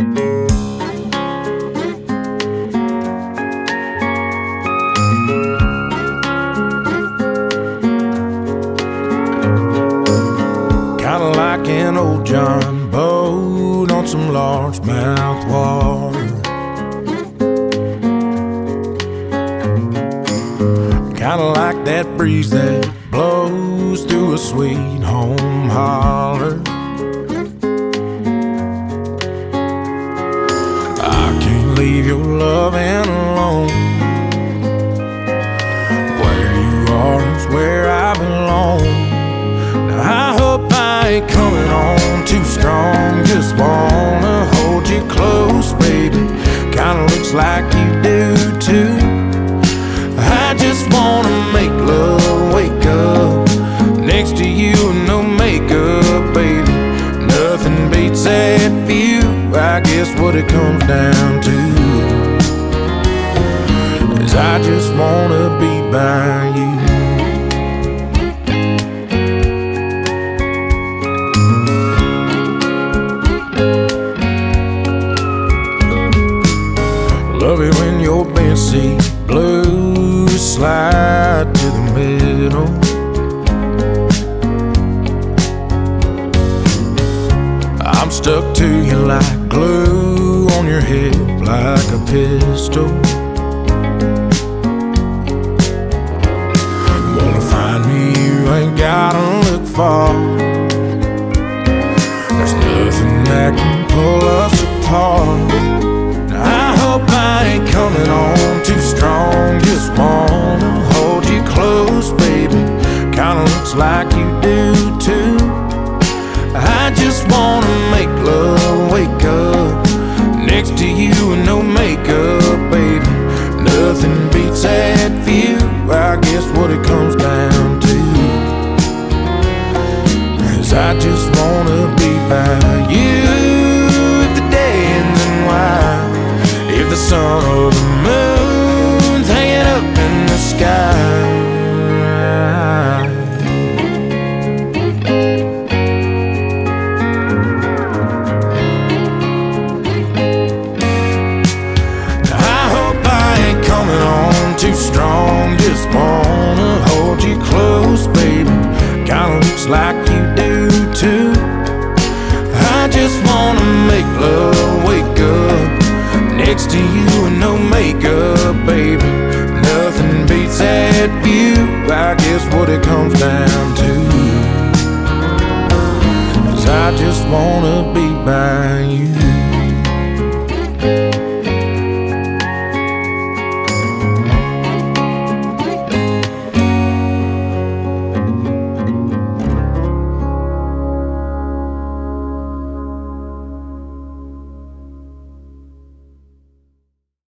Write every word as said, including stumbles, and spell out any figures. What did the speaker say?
Kinda like an old John boat on some largemouth water. Kinda like that breeze that blows through a sweet home holler. I can't leave your loving alone. Where you are is where I belong. Now I hope I ain't coming on too strong. Just wanna hold you close, baby. Kinda looks like you do too. I just wanna make love, wake up next to you and no makeup, baby. Nothing beats that view, I guess what it comes down to is I just wanna be by you. Love it when your bench seat blues slide to the middle. I'm stuck to you like glue on your hip, like a pistol. Wanna find me, you ain't gotta look far. There's nothing that can pull us apart. I hope I ain't coming on too strong. Just wanna hold you close, baby. Kinda looks like